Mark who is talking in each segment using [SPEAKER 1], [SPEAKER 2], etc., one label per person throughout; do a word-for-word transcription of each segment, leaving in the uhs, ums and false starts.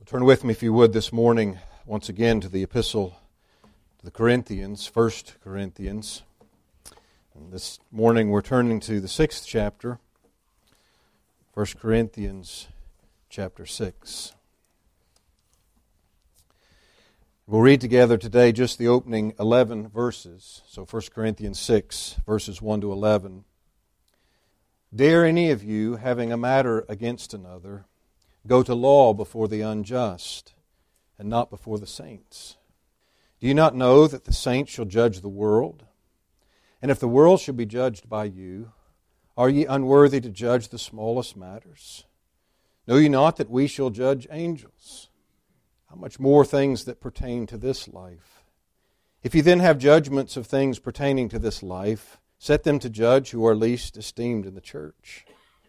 [SPEAKER 1] Turn with me, if you would, this morning, once again, to the epistle to the Corinthians, First Corinthians. And this morning we're turning to the sixth chapter, First Corinthians chapter six. We'll read together today just the opening eleven verses. So First Corinthians six, verses one to eleven. Dare any of you, having a matter against another, go to law before the unjust, and not before the saints? Do you not know that the saints shall judge the world? And if the world shall be judged by you, are ye unworthy to judge the smallest matters? Know ye not that we shall judge angels? How much more things that pertain to this life? If ye then have judgments of things pertaining to this life, set them to judge who are least esteemed in the church.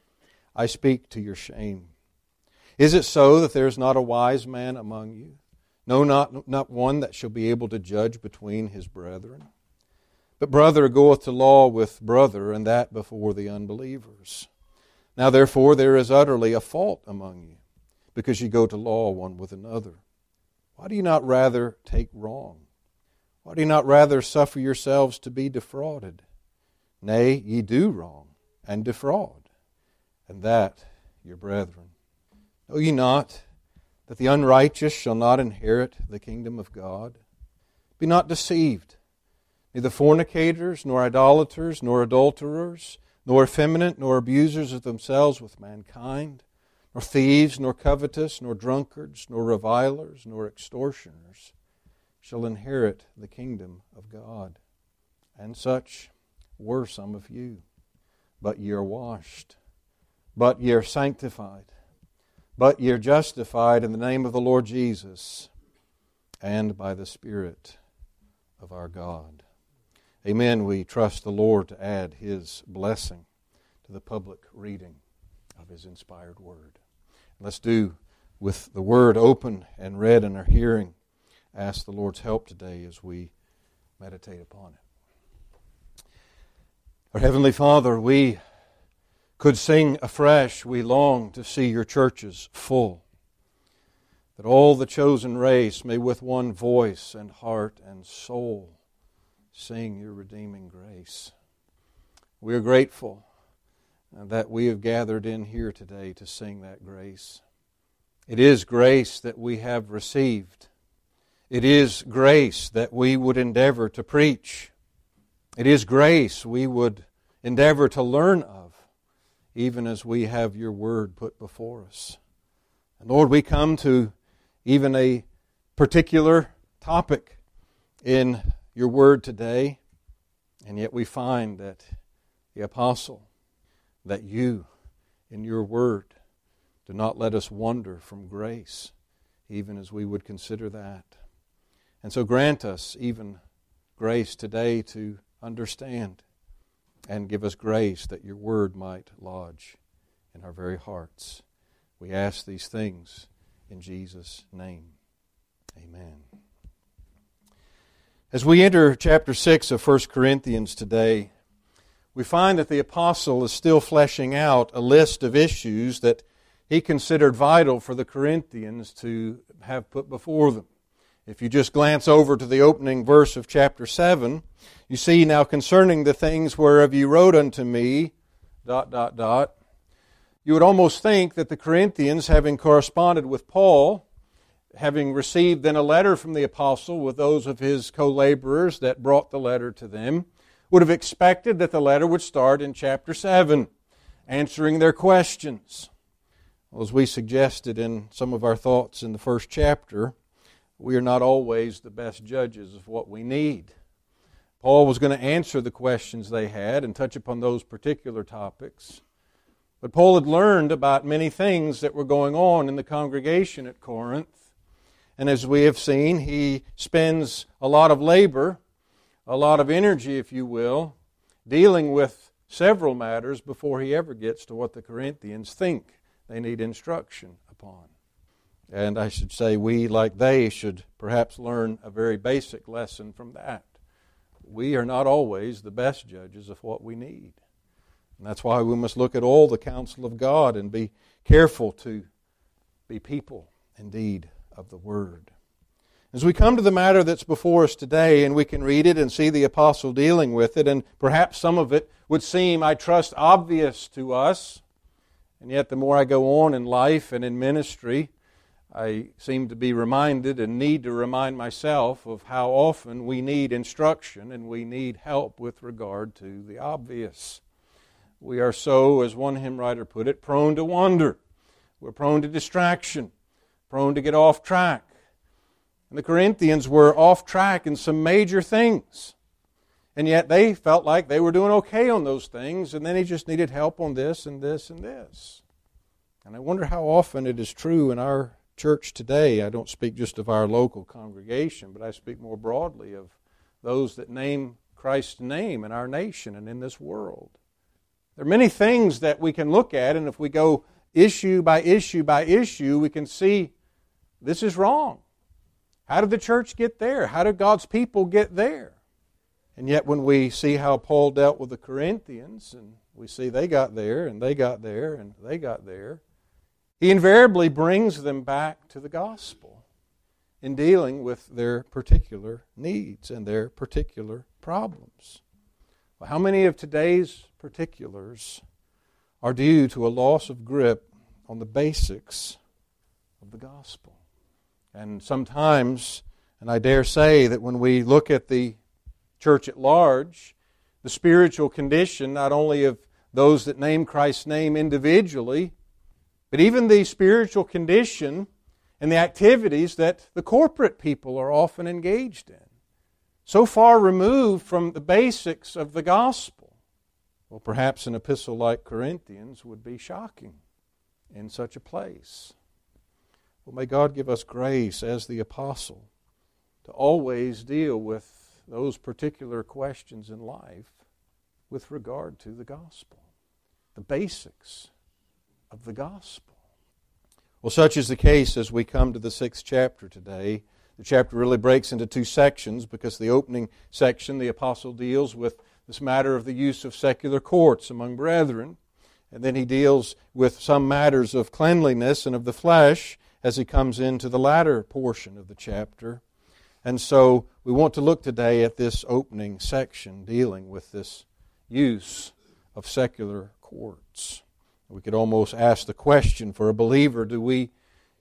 [SPEAKER 1] I speak to your shame. Is it so that there is not a wise man among you? No, not, not one that shall be able to judge between his brethren. But brother goeth to law with brother, and that before the unbelievers. Now therefore there is utterly a fault among you, because ye go to law one with another. Why do you not rather take wrong? Why do you not rather suffer yourselves to be defrauded? Nay, ye do wrong, and defraud, and that your brethren. Know ye not that the unrighteous shall not inherit the kingdom of God? Be not deceived. Neither fornicators, nor idolaters, nor adulterers, nor effeminate, nor abusers of themselves with mankind, nor thieves, nor covetous, nor drunkards, nor revilers, nor extortioners shall inherit the kingdom of God. And such were some of you. But ye are washed, but ye are sanctified, but ye are justified in the name of the Lord Jesus and by the Spirit of our God. Amen. We trust the Lord to add His blessing to the public reading of His inspired Word. Let's do with the Word open and read in our hearing. Ask the Lord's help today as we meditate upon it. Our Heavenly Father, we could sing afresh, we long to see your churches full, that all the chosen race may with one voice and heart and soul sing your redeeming grace. We are grateful that we have gathered in here today to sing that grace. It is grace that we have received. It is grace that we would endeavor to preach. It is grace we would endeavor to learn of, even as we have your word put before us. And Lord, we come to even a particular topic in your word today, and yet we find that the apostle, that you in your word do not let us wander from grace, even as we would consider that. And so grant us even grace today to understand, and give us grace that your word might lodge in our very hearts. We ask these things in Jesus' name. Amen. As we enter chapter six of First Corinthians today, we find that the apostle is still fleshing out a list of issues that he considered vital for the Corinthians to have put before them. If you just glance over to the opening verse of chapter seven, you see, now concerning the things whereof you wrote unto me, dot, dot, dot, you would almost think that the Corinthians, having corresponded with Paul, having received then a letter from the apostle with those of his co-laborers that brought the letter to them, would have expected that the letter would start in chapter seven, answering their questions. Well, as we suggested in some of our thoughts in the first chapter, we are not always the best judges of what we need. Paul was going to answer the questions they had and touch upon those particular topics. But Paul had learned about many things that were going on in the congregation at Corinth. And as we have seen, he spends a lot of labor, a lot of energy, if you will, dealing with several matters before he ever gets to what the Corinthians think they need instruction upon. And I should say we, like they, should perhaps learn a very basic lesson from that. We are not always the best judges of what we need. And that's why we must look at all the counsel of God and be careful to be people indeed of the Word. As we come to the matter that's before us today, and we can read it and see the apostle dealing with it, and perhaps some of it would seem, I trust, obvious to us, and yet the more I go on in life and in ministry, I seem to be reminded and need to remind myself of how often we need instruction and we need help with regard to the obvious. We are so, as one hymn writer put it, prone to wander. We're prone to distraction, prone to get off track. And the Corinthians were off track in some major things. And yet they felt like they were doing okay on those things, and then he just needed help on this and this and this. And I wonder how often it is true in our church today. I don't speak just of our local congregation, but I speak more broadly of those that name Christ's name in our nation and in this world. There are many things that we can look at, and if we go issue by issue by issue, we can see this is wrong. How did the church get there? How did God's people get there? And yet when we see how Paul dealt with the Corinthians, and we see they got there, and they got there, and they got there, he invariably brings them back to the gospel in dealing with their particular needs and their particular problems. Well, how many of today's particulars are due to a loss of grip on the basics of the gospel? And sometimes, and I dare say that when we look at the church at large, the spiritual condition not only of those that name Christ's name individually, but even the spiritual condition and the activities that the corporate people are often engaged in, so far removed from the basics of the gospel. Well, perhaps an epistle like Corinthians would be shocking in such a place. Well, may God give us grace as the apostle to always deal with those particular questions in life with regard to the gospel, the basics of the gospel. Well, such is the case as we come to the sixth chapter today. The chapter really breaks into two sections because the opening section, the apostle deals with this matter of the use of secular courts among brethren, and then he deals with some matters of cleanliness and of the flesh as he comes into the latter portion of the chapter. And so we want to look today at this opening section dealing with this use of secular courts. We could almost ask the question for a believer, do we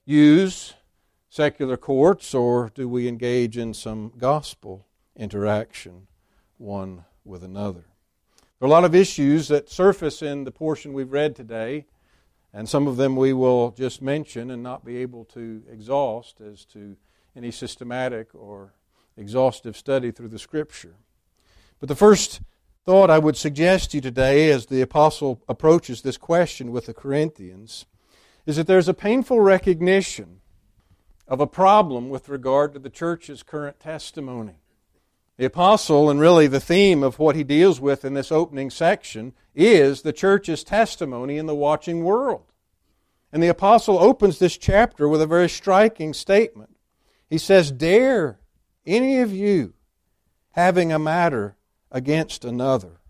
[SPEAKER 1] use secular courts or do we engage in some gospel interaction one with another? There are a lot of issues that surface in the portion we've read today, and some of them we will just mention and not be able to exhaust as to any systematic or exhaustive study through the Scripture. But the first thought I would suggest to you today as the apostle approaches this question with the Corinthians is that there's a painful recognition of a problem with regard to the church's current testimony. The apostle, and really the theme of what he deals with in this opening section, is the church's testimony in the watching world. And the apostle opens this chapter with a very striking statement. He says, "Dare any of you, having a matter against another,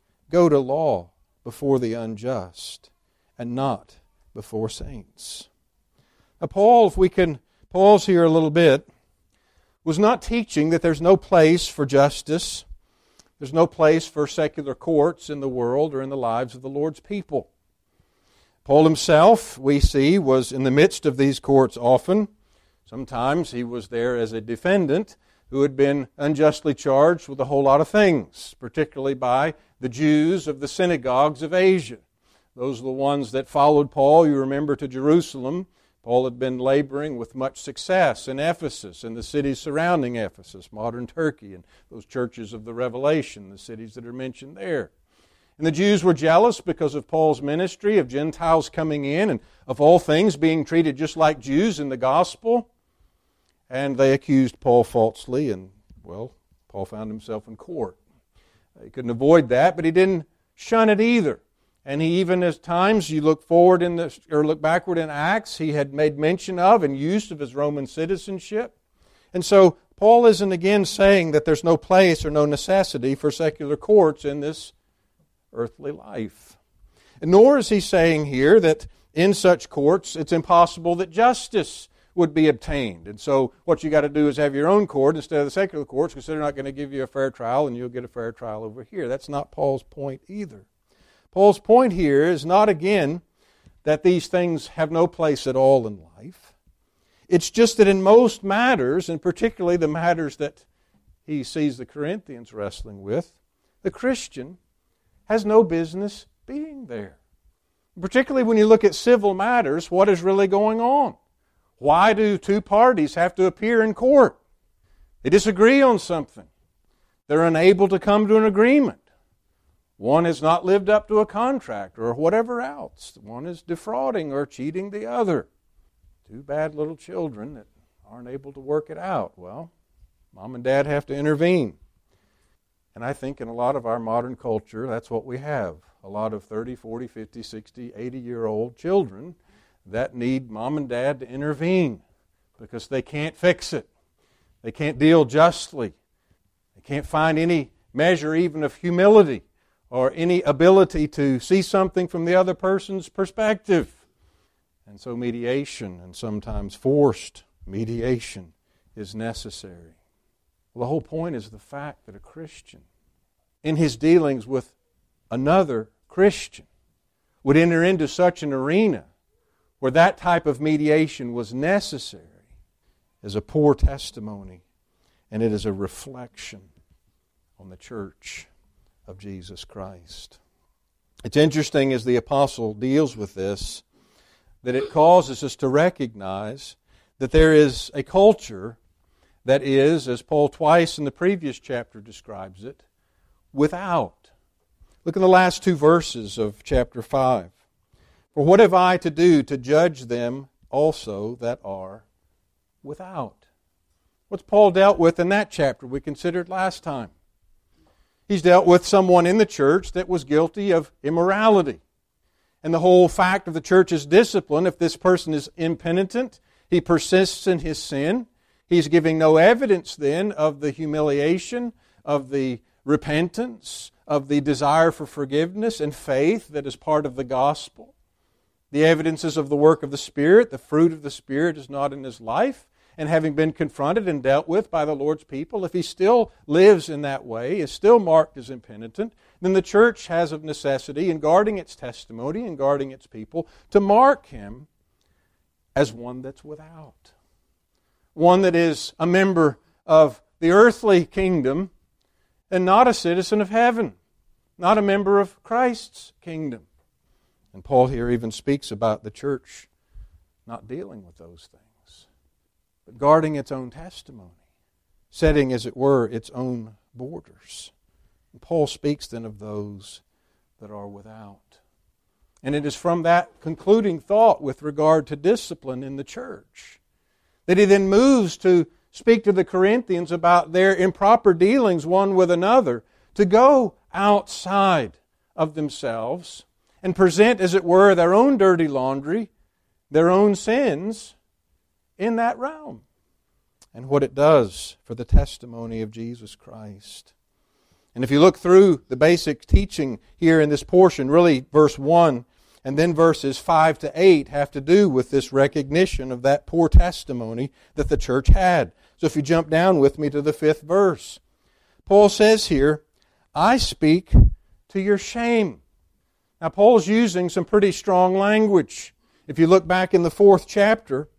[SPEAKER 1] go to law before the unjust, and not before saints." Now, Paul, if we can pause here a little bit, was not teaching that there's no place for justice, there's no place for secular courts in the world or in the lives of the Lord's people. Paul himself, we see, was in the midst of these courts often. Sometimes he was there as a defendant who had been unjustly charged with a whole lot of things, particularly by the Jews of the synagogues of Asia. Those are the ones that followed Paul, you remember, to Jerusalem. Paul had been laboring with much success in Ephesus and the cities surrounding Ephesus, modern Turkey, and those churches of the Revelation, the cities that are mentioned there. And the Jews were jealous because of Paul's ministry, of Gentiles coming in, and of all things being treated just like Jews in the gospel. And they accused Paul falsely, and, well, Paul found himself in court. He couldn't avoid that, but he didn't shun it either. And he even, at times, you look forward in the, or look backward in Acts, he had made mention of and use of his Roman citizenship. And so Paul isn't again saying that there's no place or no necessity for secular courts in this earthly life. And nor is he saying here that in such courts it's impossible that justice would be obtained. And so what you got to do is have your own court instead of the secular courts, because they're not going to give you a fair trial and you'll get a fair trial over here. That's not Paul's point either. Paul's point here is not, again, that these things have no place at all in life. It's just that in most matters, and particularly the matters that he sees the Corinthians wrestling with, the Christian has no business being there. Particularly when you look at civil matters, what is really going on? Why do two parties have to appear in court? They disagree on something. They're unable to come to an agreement. One has not lived up to a contract or whatever else. One is defrauding or cheating the other. Two bad little children that aren't able to work it out. Well, mom and dad have to intervene. And I think in a lot of our modern culture, that's what we have. A lot of thirty, forty, fifty, sixty, eighty-year-old children that need mom and dad to intervene because they can't fix it. They can't deal justly. They can't find any measure even of humility or any ability to see something from the other person's perspective. And so mediation, and sometimes forced mediation, is necessary. Well, the whole point is the fact that a Christian, in his dealings with another Christian, would enter into such an arena where that type of mediation was necessary is a poor testimony, and it is a reflection on the church of Jesus Christ. It's interesting as the apostle deals with this that it causes us to recognize that there is a culture that is, as Paul twice in the previous chapter describes it, without. Look at the last two verses of chapter five. For what have I to do to judge them also that are without? What's Paul dealt with in that chapter we considered last time? He's dealt with someone in the church that was guilty of immorality. And the whole fact of the church's discipline, if this person is impenitent, he persists in his sin, he's giving no evidence then of the humiliation, of the repentance, of the desire for forgiveness and faith that is part of the gospel. The evidences of the work of the Spirit, the fruit of the Spirit is not in his life. And having been confronted and dealt with by the Lord's people, if he still lives in that way, is still marked as impenitent, then the church has of necessity, in guarding its testimony and guarding its people, to mark him as one that's without. One that is a member of the earthly kingdom and not a citizen of heaven, not a member of Christ's kingdom. And Paul here even speaks about the church not dealing with those things, but guarding its own testimony, setting, as it were, its own borders. And Paul speaks then of those that are without. And it is from that concluding thought with regard to discipline in the church that he then moves to speak to the Corinthians about their improper dealings one with another, to go outside of themselves and present, as it were, their own dirty laundry, their own sins in that realm, and what it does for the testimony of Jesus Christ. And if you look through the basic teaching here in this portion, really verse one and then verses five to eight have to do with this recognition of that poor testimony that the church had. So if you jump down with me to the fifth verse, Paul says here, I speak to your shame. Now Paul's using some pretty strong language. If you look back in the fourth chapter,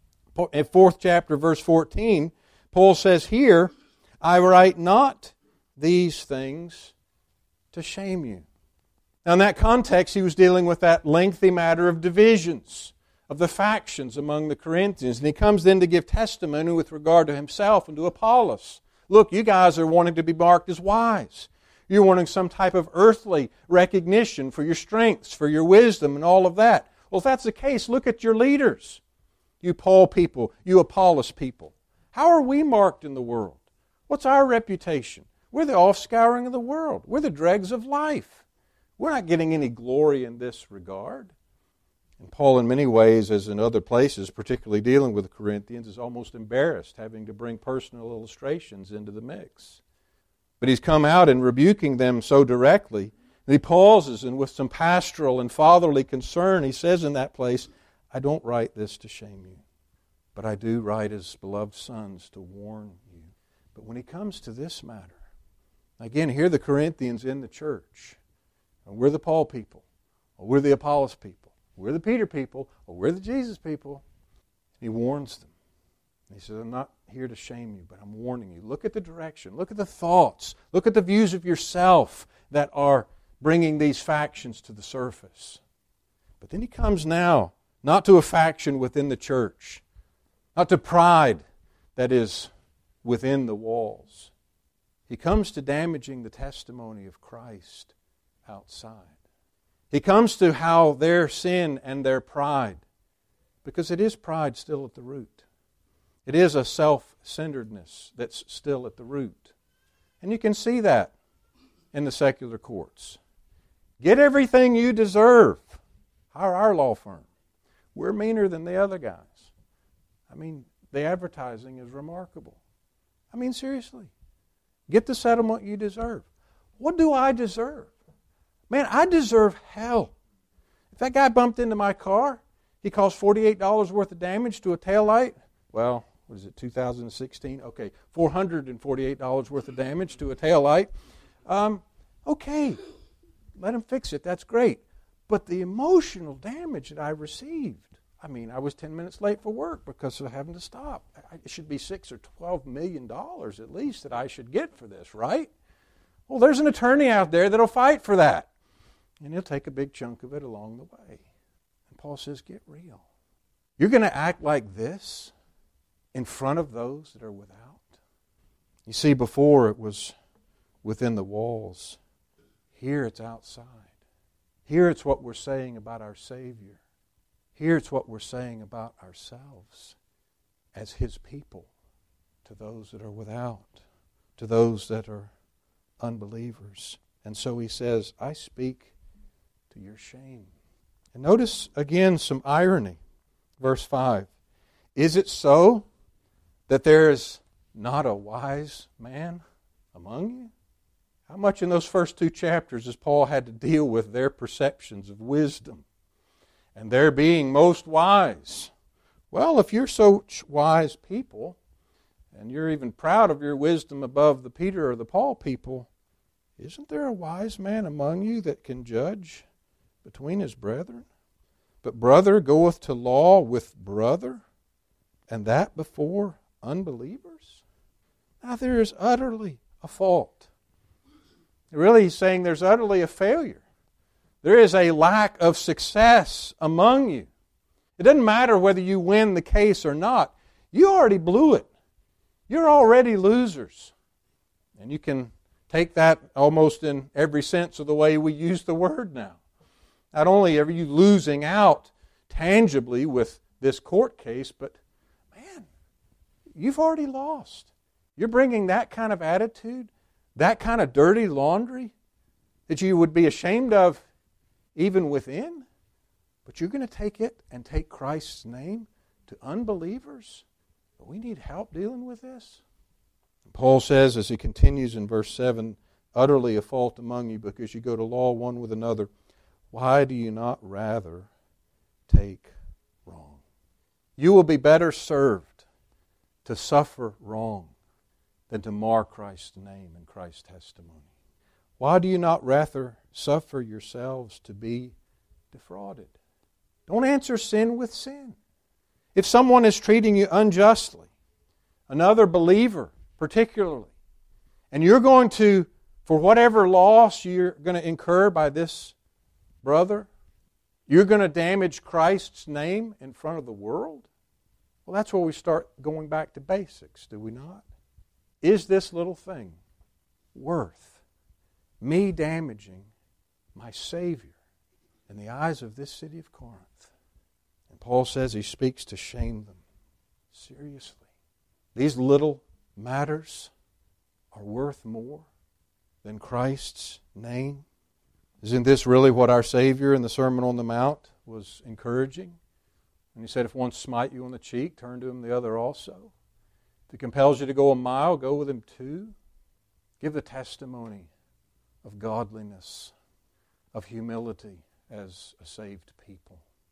[SPEAKER 1] in fourth chapter, verse fourteen, Paul says here, I write not these things to shame you. Now in that context, he was dealing with that lengthy matter of divisions, of the factions among the Corinthians. And he comes then to give testimony with regard to himself and to Apollos. Look, you guys are wanting to be marked as wise. You're wanting some type of earthly recognition for your strengths, for your wisdom, and all of that. Well, if that's the case, look at your leaders. You Paul people, you Apollos people. How are we marked in the world? What's our reputation? We're the offscouring of the world. We're the dregs of life. We're not getting any glory in this regard. And Paul, in many ways, as in other places, particularly dealing with the Corinthians, is almost embarrassed having to bring personal illustrations into the mix. But he's come out in rebuking them so directly, and he pauses, and with some pastoral and fatherly concern, he says in that place, I don't write this to shame you, But I do write as beloved sons to warn you. But when he comes to this matter, again, here the Corinthians in the church, and we're the Paul people, or we're the Apollos people, we're the Peter people, or we're the Jesus people. He warns them. He says, I'm not here to shame you, but I'm warning you. Look at the direction. Look at the thoughts. Look at the views of yourself that are bringing these factions to the surface. But then he comes now, not to a faction within the church, not to pride that is within the walls. He comes to damaging the testimony of Christ outside. He comes to how their sin and their pride, because it is pride still at the root. It is a self-centeredness that's still at the root. And you can see that in the secular courts. Get everything you deserve. Hire our law firm. We're meaner than the other guys. I mean, the advertising is remarkable. I mean, seriously. Get the settlement you deserve. What do I deserve? Man, I deserve hell. If that guy bumped into my car, he caused forty-eight dollars worth of damage to a taillight. Well, what is it, two thousand sixteen? Okay, four hundred forty-eight dollars worth of damage to a taillight. Um, okay, let him fix it. That's great. But the emotional damage that I received, I mean, I was ten minutes late for work because of having to stop. It should be six or twelve million dollars at least that I should get for this, right? Well, there's an attorney out there that'll fight for that. And he'll take a big chunk of it along the way. And Paul says, get real. You're going to act like this in front of those that are without? You see, before it was within the walls. Here it's outside. Here it's what we're saying about our Savior. Here it's what we're saying about ourselves as His people to those that are without, to those that are unbelievers. And so he says, I speak to your shame. And notice again some irony. Verse five. Is it so that there is not a wise man among you? How much in those first two chapters has Paul had to deal with their perceptions of wisdom and their being most wise? Well, if you're such wise people, and you're even proud of your wisdom above the Peter or the Paul people, isn't there a wise man among you that can judge between his brethren? But brother goeth to law with brother, and that before unbelievers? Now there is utterly a fault. Really, he's saying there's utterly a failure. There is a lack of success among you. It doesn't matter whether you win the case or not. You already blew it. You're already losers. And you can take that almost in every sense of the way we use the word now. Not only are you losing out tangibly with this court case, but man, you've already lost. You're bringing that kind of attitude, that kind of dirty laundry that you would be ashamed of even within, but you're going to take it and take Christ's name to unbelievers? We need help dealing with this. Paul says, as he continues in verse seven, utterly a fault among you because you go to law one with another. Why do you not rather take wrong? You will be better served to suffer wrong than to mar Christ's name and Christ's testimony. Why do you not rather suffer yourselves to be defrauded? Don't answer sin with sin. If someone is treating you unjustly, another believer particularly, and you're going to, for whatever loss you're going to incur by this brother, you're going to damage Christ's name in front of the world? Well, that's where we start going back to basics, do we not? Is this little thing worth me damaging my Savior in the eyes of this city of Corinth? And Paul says he speaks to shame them. Seriously. These little matters are worth more than Christ's name? Isn't this really what our Savior in the Sermon on the Mount was encouraging? And he said, if one smite you on the cheek, turn to him the other also. If it compels you to go a mile, go with him two. Give the testimony of godliness, of humility as a saved people.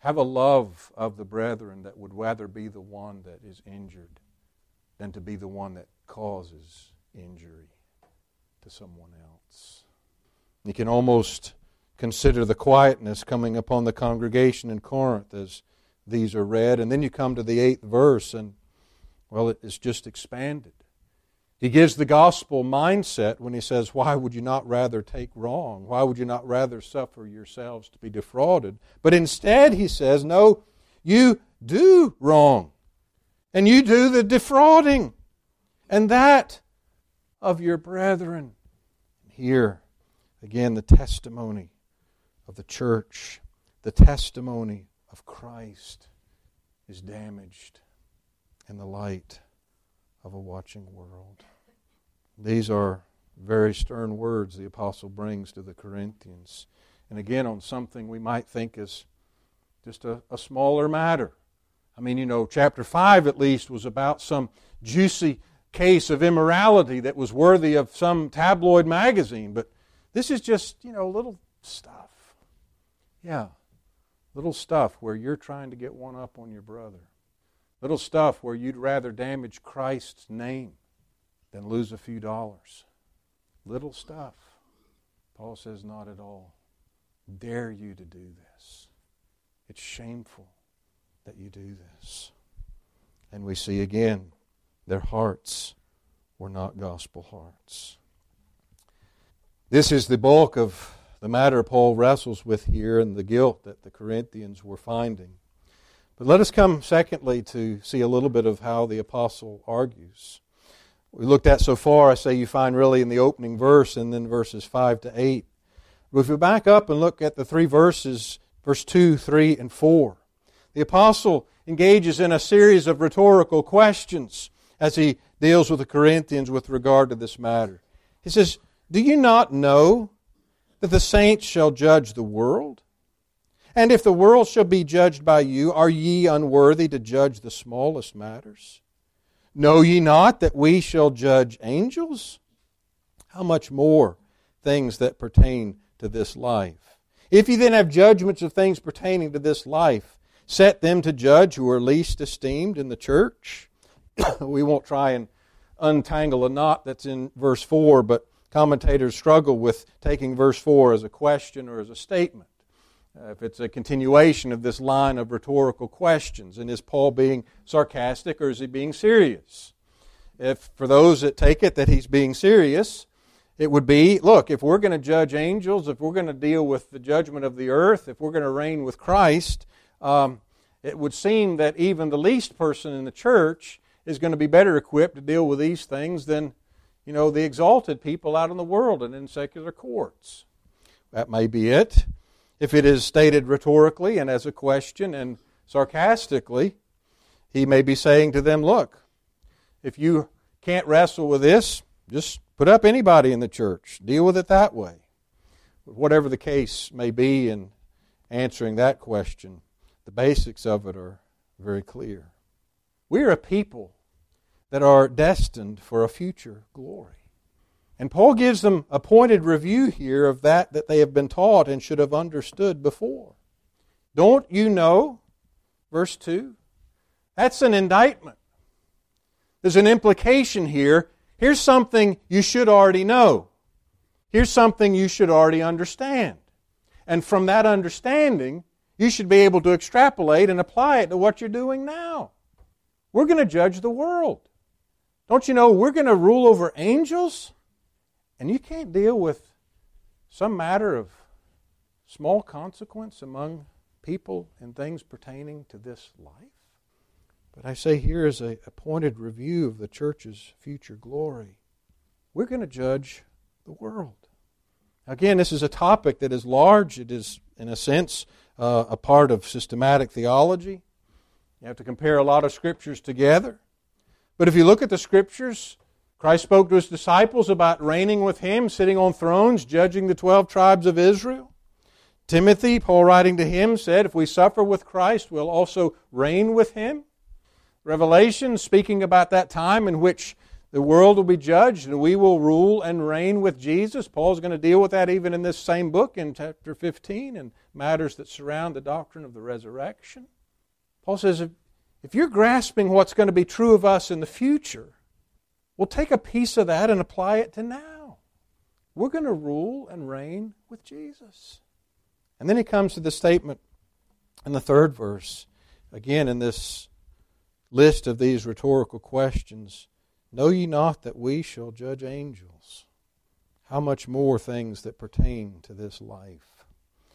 [SPEAKER 1] Have a love of the brethren that would rather be the one that is injured than to be the one that causes injury to someone else. You can almost consider the quietness coming upon the congregation in Corinth as these are read. And then you come to the eighth verse and, well, it is just expanded. He gives the gospel mindset when he says, why would you not rather take wrong? Why would you not rather suffer yourselves to be defrauded? But instead, he says, no, you do wrong. And you do the defrauding. And that of your brethren. Here, again, the testimony of the church, the testimony of Christ is damaged in the light of a watching world. These are very stern words the apostle brings to the Corinthians. And again, on something we might think is just a, a smaller matter. I mean, you know, chapter five at least was about some juicy case of immorality that was worthy of some tabloid magazine. But this is just, you know, little stuff. Yeah, little stuff where you're trying to get one up on your brother. Little stuff where you'd rather damage Christ's name than lose a few dollars. Little stuff. Paul says, not at all. Dare you to do this. It's shameful that you do this. And we see again, their hearts were not gospel hearts. This is the bulk of the matter Paul wrestles with here and the guilt that the Corinthians were finding. But let us come, secondly, to see a little bit of how the apostle argues. We looked at so far, I say you find really in the opening verse and then verses five to eight. But if we back up and look at the three verses, verse two, three, and four, the apostle engages in a series of rhetorical questions as he deals with the Corinthians with regard to this matter. He says, do you not know that the saints shall judge the world? And if the world shall be judged by you, are ye unworthy to judge the smallest matters? Know ye not that we shall judge angels? How much more things that pertain to this life? If ye then have judgments of things pertaining to this life, set them to judge who are least esteemed in the church. We won't try and untangle a knot that's in verse four, but commentators struggle with taking verse four as a question or as a statement. Uh, if it's a continuation of this line of rhetorical questions, and is Paul being sarcastic or is he being serious? If for those that take it that he's being serious, it would be, look, if we're going to judge angels, if we're going to deal with the judgment of the earth, if we're going to reign with Christ, um, it would seem that even the least person in the church is going to be better equipped to deal with these things than, you know, the exalted people out in the world and in secular courts. That may be it. If it is stated rhetorically and as a question and sarcastically, he may be saying to them, look, if you can't wrestle with this, just put up anybody in the church. Deal with it that way. But whatever the case may be in answering that question, the basics of it are very clear. We are a people that are destined for a future glory. And Paul gives them a pointed review here of that that they have been taught and should have understood before. Don't you know, verse two, that's an indictment. There's an implication here. Here's something you should already know. Here's something you should already understand. And from that understanding, you should be able to extrapolate and apply it to what you're doing now. We're going to judge the world. Don't you know we're going to rule over angels? And you can't deal with some matter of small consequence among people and things pertaining to this life. But I say here is a, a pointed review of the church's future glory. We're going to judge the world. Again, this is a topic that is large. It is, in a sense, uh, a part of systematic theology. You have to compare a lot of scriptures together. But if you look at the scriptures, Christ spoke to His disciples about reigning with Him, sitting on thrones, judging the twelve tribes of Israel. Timothy, Paul writing to him, said, if we suffer with Christ, we'll also reign with Him. Revelation, speaking about that time in which the world will be judged and we will rule and reign with Jesus. Paul's going to deal with that even in this same book in chapter fifteen and matters that surround the doctrine of the resurrection. Paul says, if, if you're grasping what's going to be true of us in the future, we'll take a piece of that and apply it to now. We're going to rule and reign with Jesus. And then he comes to the statement in the third verse, again in this list of these rhetorical questions, know ye not that we shall judge angels? How much more things that pertain to this life?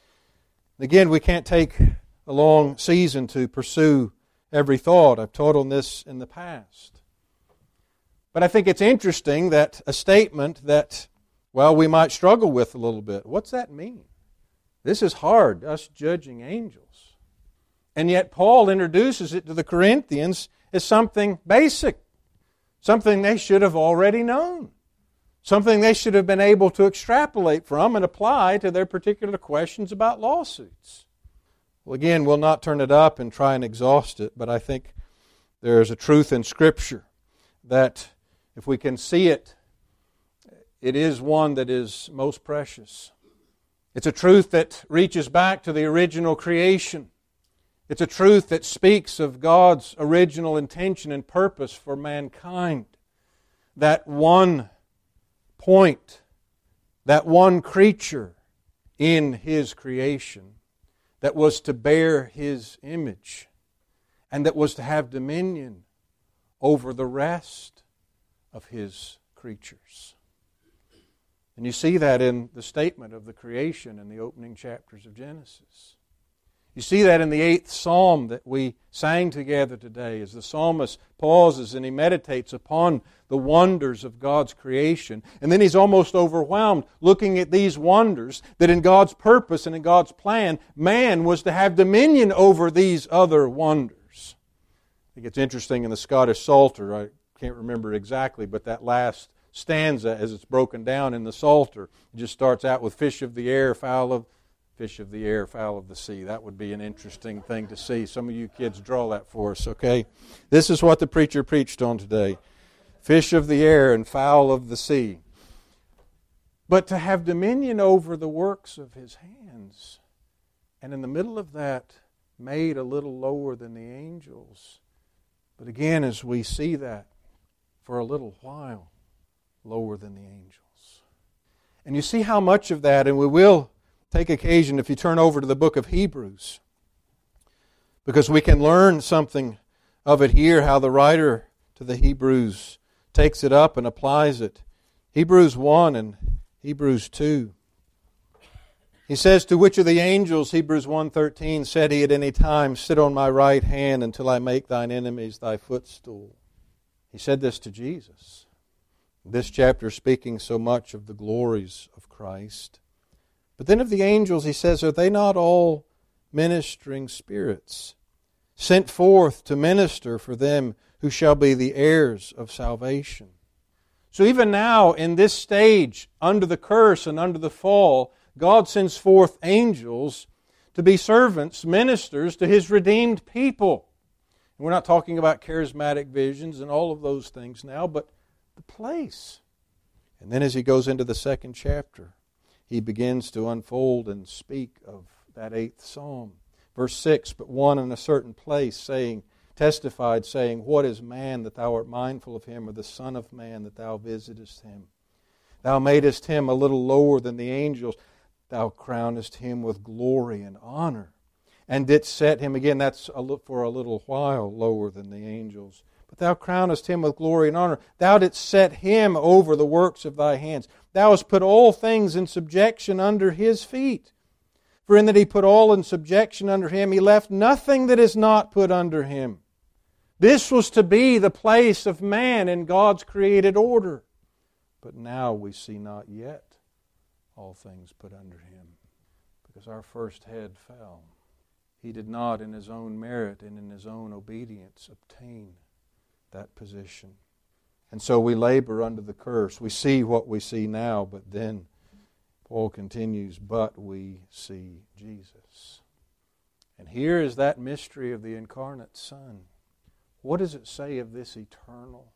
[SPEAKER 1] Again, we can't take a long season to pursue every thought. I've taught on this in the past. But I think it's interesting that a statement that, well, we might struggle with a little bit. What's that mean? This is hard, us judging angels. And yet Paul introduces it to the Corinthians as something basic, something they should have already known, something they should have been able to extrapolate from and apply to their particular questions about lawsuits. Well, again, we'll not turn it up and try and exhaust it, but I think there is a truth in Scripture that if we can see it, it is one that is most precious. It's a truth that reaches back to the original creation. It's a truth that speaks of God's original intention and purpose for mankind. That one point, that one creature in His creation that was to bear His image and that was to have dominion over the rest of His creatures. And you see that in the statement of the creation in the opening chapters of Genesis. You see that in the eighth psalm that we sang together today as the psalmist pauses and he meditates upon the wonders of God's creation. And then he's almost overwhelmed looking at these wonders that in God's purpose and in God's plan, man was to have dominion over these other wonders. I think it's interesting in the Scottish Psalter, I can't remember exactly, but that last stanza as it's broken down in the Psalter, it just starts out with fish of the air, fowl of fish of the air, fowl of the sea. That would be an interesting thing to see. Some of you kids draw that for us, okay? This is what the preacher preached on today. Fish of the air and fowl of the sea. But to have dominion over the works of His hands, and in the middle of that, made a little lower than the angels. But again, as we see that, for a little while, lower than the angels. And you see how much of that, and we will take occasion if you turn over to the book of Hebrews, because we can learn something of it here, how the writer to the Hebrews takes it up and applies it. Hebrews one and Hebrews two. He says, to which of the angels, Hebrews one thirteen, said He at any time, sit on my right hand until I make thine enemies thy footstool. He said this to Jesus. This chapter speaking so much of the glories of Christ. But then of the angels he says, are they not all ministering spirits, sent forth to minister for them who shall be the heirs of salvation? So even now, in this stage, under the curse and under the fall, God sends forth angels to be servants, ministers to His redeemed people. And we're not talking about charismatic visions and all of those things now, but the place. And then as he goes into the second chapter, he begins to unfold and speak of that eighth psalm. Verse six, but one in a certain place saying, testified, saying, what is man that thou art mindful of him, or the son of man that thou visitest him? Thou madest him a little lower than the angels. Thou crownest him with glory and honor, and didst set him, again, that's for a little while, lower than the angels. But thou crownest him with glory and honor. Thou didst set him over the works of thy hands. Thou hast put all things in subjection under his feet. For in that he put all in subjection under him, he left nothing that is not put under him. This was to be the place of man in God's created order. But now we see not yet all things put under him, because our first head fell. He did not in his own merit and in his own obedience obtain that position. And so we labor under the curse. We see what we see now, but then Paul continues, but we see Jesus. And here is that mystery of the incarnate Son. What does it say of this eternal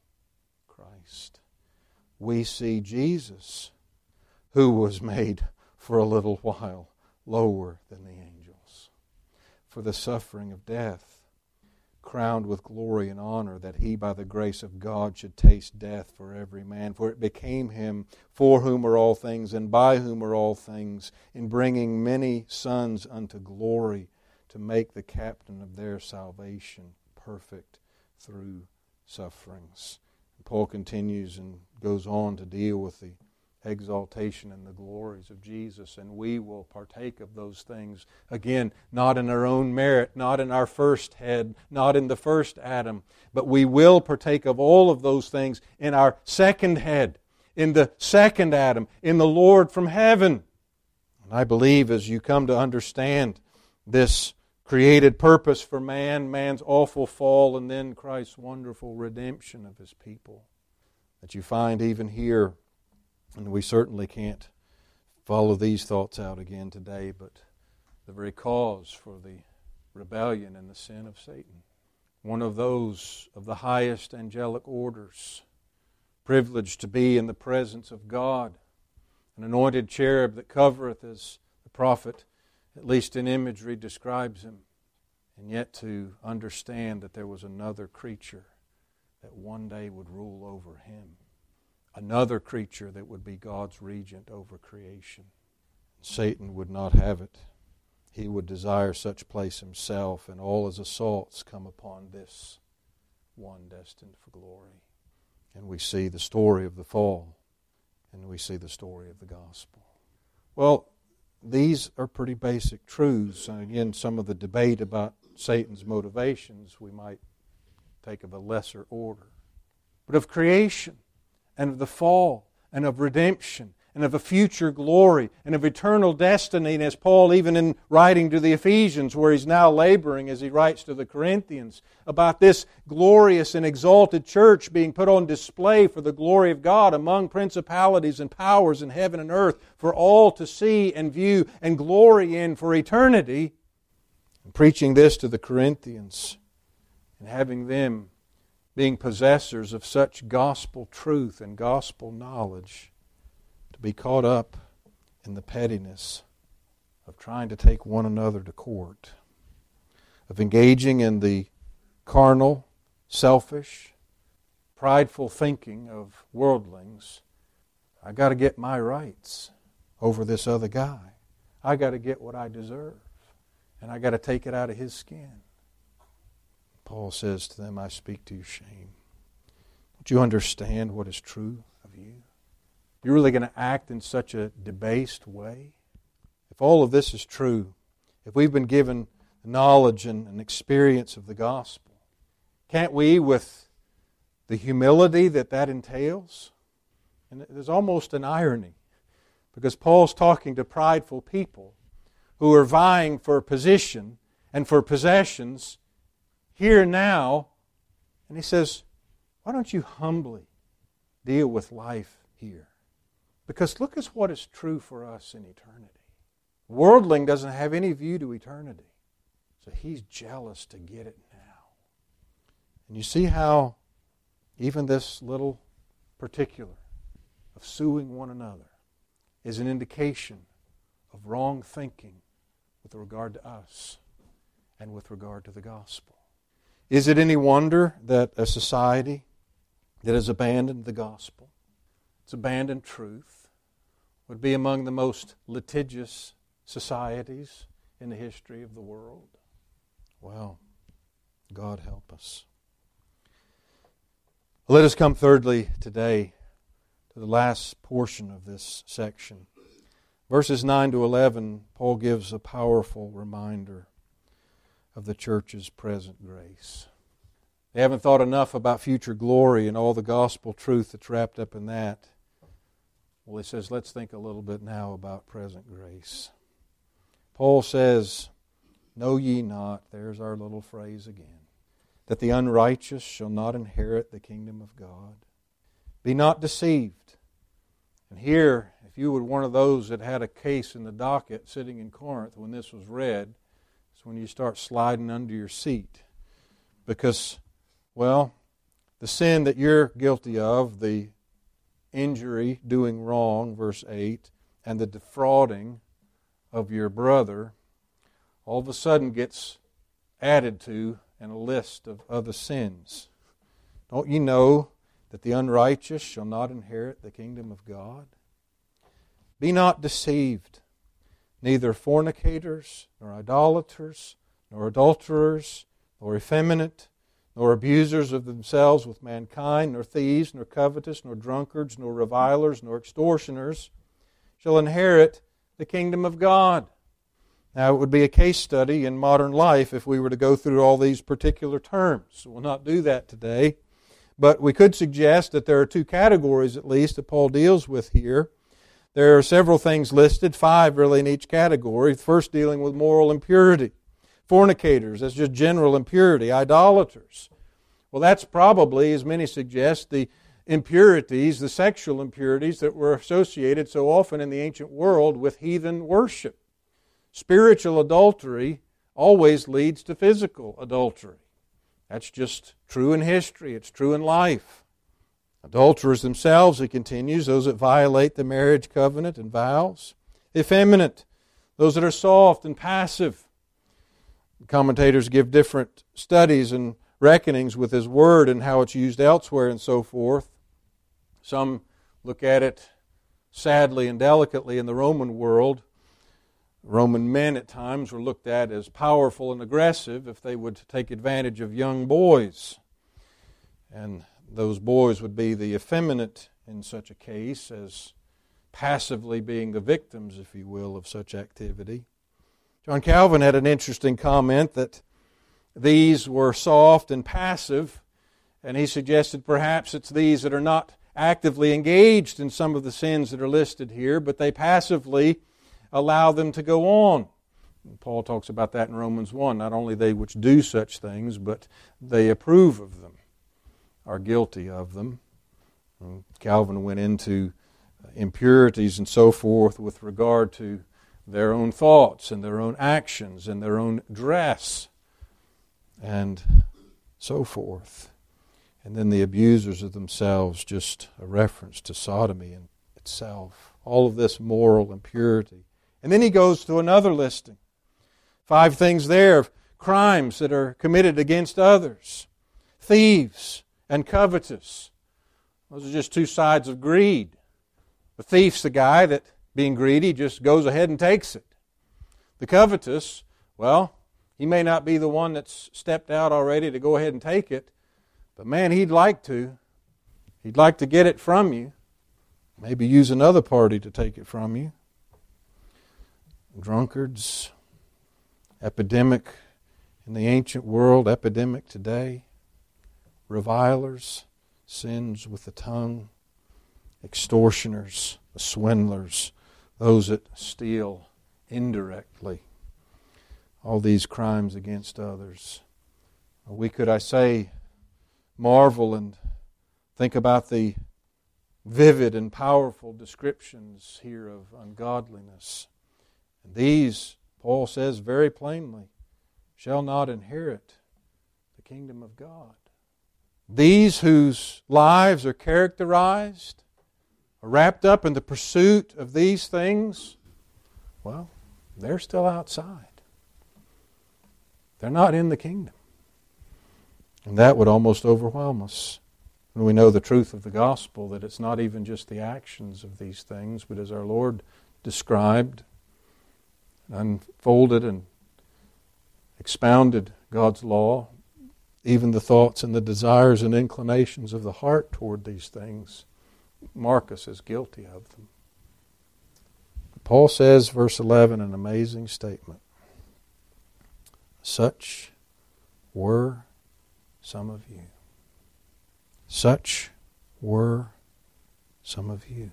[SPEAKER 1] Christ? We see Jesus, who was made for a little while lower than the angels, for the suffering of death, crowned with glory and honor, that he by the grace of God should taste death for every man. For it became him, for whom are all things, and by whom are all things, in bringing many sons unto glory, to make the captain of their salvation perfect through sufferings. And Paul continues and goes on to deal with the exaltation and the glories of Jesus, and we will partake of those things, again, not in our own merit, not in our first head, not in the first Adam, but we will partake of all of those things in our second head, in the second Adam, in the Lord from heaven. And I believe as you come to understand this created purpose for man, man's awful fall, and then Christ's wonderful redemption of His people, that you find even here, and we certainly can't follow these thoughts out again today, but the very cause for the rebellion and the sin of Satan. One of those of the highest angelic orders, privileged to be in the presence of God, an anointed cherub that covereth, as the prophet, at least in imagery, describes him, and yet to understand that there was another creature that one day would rule over him. Another creature that would be God's regent over creation. Satan would not have it. He would desire such place himself, and all his assaults come upon this one destined for glory. And we see the story of the fall, and we see the story of the gospel. Well, these are pretty basic truths. And again, some of the debate about Satan's motivations we might take of a lesser order. But of creation, and of the fall, and of redemption, and of a future glory, and of eternal destiny. And as Paul, even in writing to the Ephesians, where he's now laboring as he writes to the Corinthians, about this glorious and exalted church being put on display for the glory of God among principalities and powers in heaven and earth, for all to see and view and glory in for eternity. And preaching this to the Corinthians, and having them being possessors of such gospel truth and gospel knowledge, to be caught up in the pettiness of trying to take one another to court, of engaging in the carnal, selfish, prideful thinking of worldlings. I got to get my rights over this other guy. I got to get what I deserve, and I got to take it out of his skin. Paul says to them, I speak to your shame. Don't you understand what is true of you? You're really going to act in such a debased way? If all of this is true, if we've been given knowledge and an experience of the gospel, can't we, with the humility that that entails? And there's almost an irony, because Paul's talking to prideful people who are vying for position and for possessions here now, and he says, why don't you humbly deal with life here? Because look at what is true for us in eternity. Worldling doesn't have any view to eternity, so he's jealous to get it now. And you see how even this little particular of suing one another is an indication of wrong thinking with regard to us and with regard to the gospel. Is it any wonder that a society that has abandoned the gospel, it's abandoned truth, would be among the most litigious societies in the history of the world? Well, God help us. Let us come thirdly today to the last portion of this section. Verses nine to eleven, Paul gives a powerful reminder of the church's present grace. They haven't thought enough about future glory and all the gospel truth that's wrapped up in that. Well, he says, let's think a little bit now about present grace. Paul says, know ye not, there's our little phrase again, that the unrighteous shall not inherit the kingdom of God. Be not deceived. And here, if you were one of those that had a case in the docket sitting in Corinth when this was read, it's when you start sliding under your seat. Because, well, the sin that you're guilty of, the injury, doing wrong, verse eight, and the defrauding of your brother all of a sudden gets added to in a list of other sins. Don't you know that the unrighteous shall not inherit the kingdom of God? Be not deceived, neither fornicators, nor idolaters, nor adulterers, nor effeminate, nor abusers of themselves with mankind, nor thieves, nor covetous, nor drunkards, nor revilers, nor extortioners shall inherit the kingdom of God. Now, it would be a case study in modern life if we were to go through all these particular terms. We'll not do that today. But we could suggest that there are two categories, at least, that Paul deals with here. There are several things listed, five really in each category. First, dealing with moral impurity. Fornicators, that's just general impurity. Idolaters. Well, that's probably, as many suggest, the impurities, the sexual impurities that were associated so often in the ancient world with heathen worship. Spiritual adultery always leads to physical adultery. That's just true in history. It's true in life. Adulterers themselves, he continues, those that violate the marriage covenant and vows. Effeminate, those that are soft and passive. Commentators give different studies and reckonings with his word and how it's used elsewhere and so forth. Some look at it sadly and delicately in the Roman world. Roman men at times were looked at as powerful and aggressive if they would take advantage of young boys. And those boys would be the effeminate in such a case, as passively being the victims, if you will, of such activity. John Calvin had an interesting comment that these were soft and passive, and he suggested perhaps it's these that are not actively engaged in some of the sins that are listed here, but they passively allow them to go on. And Paul talks about that in Romans one. Not only they which do such things, but they approve of them, are guilty of them. And Calvin went into impurities and so forth with regard to their own thoughts and their own actions and their own dress and so forth. And then the abusers of themselves, just a reference to sodomy in itself. All of this moral impurity. And then he goes to another listing. Five things there of crimes that are committed against others. Thieves and covetous. Those are just two sides of greed. The thief's the guy that, being greedy, just goes ahead and takes it. The covetous, well, he may not be the one that's stepped out already to go ahead and take it, but man, he'd like to. He'd like to get it from you. Maybe use another party to take it from you. Drunkards, epidemic in the ancient world, epidemic today. Revilers, sins with the tongue. Extortioners, swindlers, those that steal indirectly. All these crimes against others. We could, I say, marvel and think about the vivid and powerful descriptions here of ungodliness. And these, Paul says very plainly, shall not inherit the kingdom of God. These whose lives are characterized, are wrapped up in the pursuit of these things, well, they're still outside. They're not in the kingdom. And that would almost overwhelm us. And we know the truth of the gospel, that it's not even just the actions of these things, but as our Lord described, unfolded and expounded God's law, even the thoughts and the desires and inclinations of the heart toward these things mark us as guilty of them. Paul says, verse eleven, an amazing statement. Such were some of you. Such were some of you.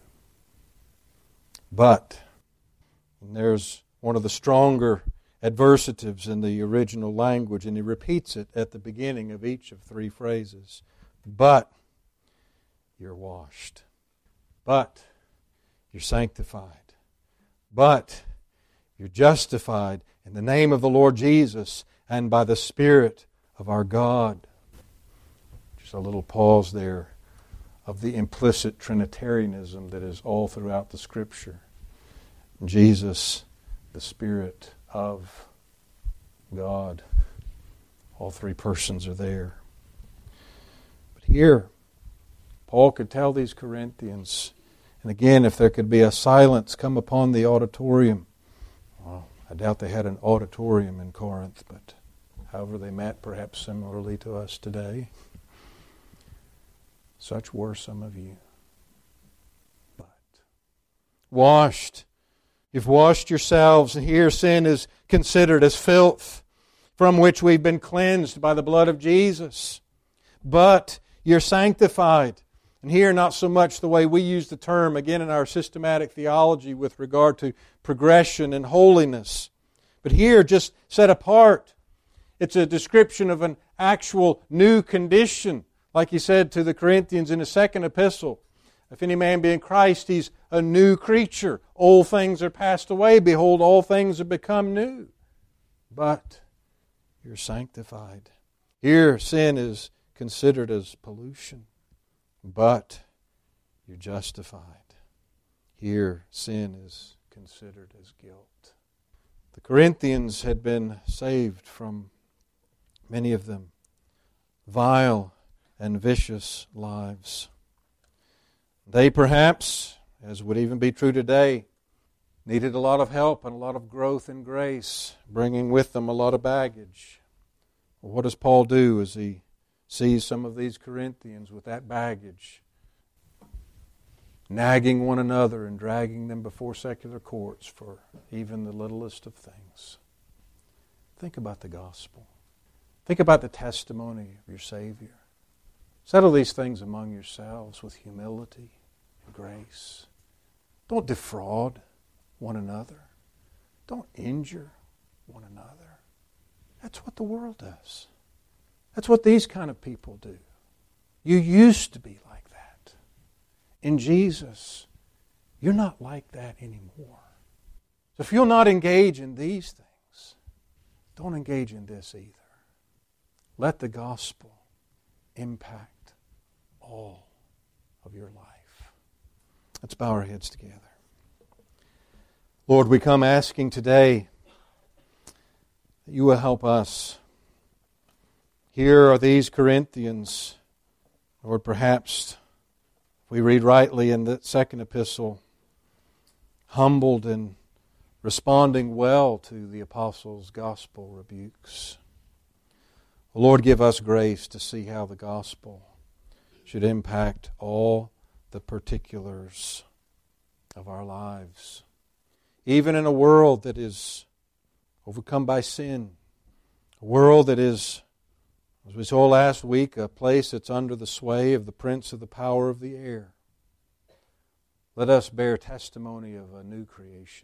[SPEAKER 1] But, and there's one of the stronger adversatives in the original language, and he repeats it at the beginning of each of three phrases. But you're washed. But you're sanctified. But you're justified in the name of the Lord Jesus and by the Spirit of our God. Just a little pause there of the implicit Trinitarianism that is all throughout the Scripture. Jesus the Spirit of God. All three persons are there. But here, Paul could tell these Corinthians, and again, if there could be a silence come upon the auditorium, well, I doubt they had an auditorium in Corinth, but however they met, perhaps similarly to us today. Such were some of you. But washed, you've washed yourselves, and here sin is considered as filth, from which we've been cleansed by the blood of Jesus. But you're sanctified. And here, not so much the way we use the term, again in our systematic theology with regard to progression and holiness. But here, just set apart. It's a description of an actual new condition. Like he said to the Corinthians in his second epistle, if any man be in Christ, he's a new creature. Old things are passed away. Behold, all things have become new. But you're sanctified. Here, sin is considered as pollution. But you're justified. Here, sin is considered as guilt. The Corinthians had been saved from, many of them, vile and vicious lives. They perhaps, as would even be true today, needed a lot of help and a lot of growth in grace, bringing with them a lot of baggage. Well, what does Paul do as he sees some of these Corinthians with that baggage, nagging one another and dragging them before secular courts for even the littlest of things? Think about the gospel. Think about the testimony of your Savior. Settle these things among yourselves with humility and grace. Don't defraud one another. Don't injure one another. That's what the world does. That's what these kind of people do. You used to be like that. In Jesus, you're not like that anymore. So if you'll not engage in these things, don't engage in this either. Let the gospel impact all of your life. Let's bow our heads together. Lord, we come asking today that you will help us. Here are these Corinthians, Lord, perhaps, if we read rightly in the second epistle, humbled and responding well to the apostles' gospel rebukes. Lord, give us grace to see how the gospel should impact all the particulars of our lives. Even in a world that is overcome by sin, a world that is, as we saw last week, a place that's under the sway of the prince of the power of the air. Let us bear testimony of a new creation.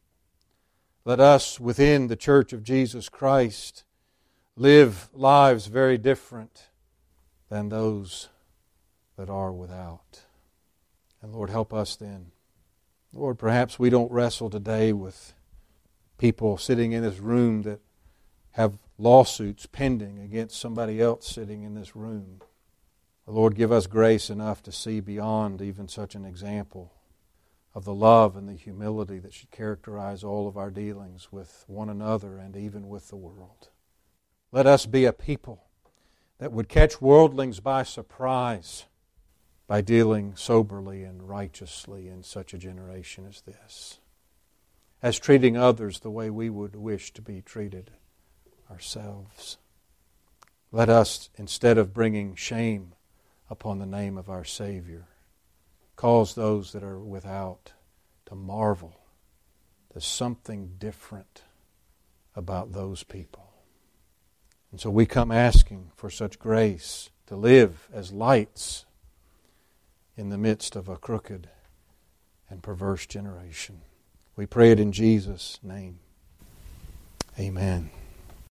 [SPEAKER 1] Let us, within the church of Jesus Christ, live lives very different than those that are without. And Lord, help us then. Lord, perhaps we don't wrestle today with people sitting in this room that have lawsuits pending against somebody else sitting in this room. Lord, give us grace enough to see beyond even such an example of the love and the humility that should characterize all of our dealings with one another and even with the world. Let us be a people that would catch worldlings by surprise by dealing soberly and righteously in such a generation as this, as treating others the way we would wish to be treated ourselves. Let us, instead of bringing shame upon the name of our Savior, cause those that are without to marvel. There's something different about those people. And so we come asking for such grace to live as lights in the midst of a crooked and perverse generation. We pray it in Jesus' name. Amen.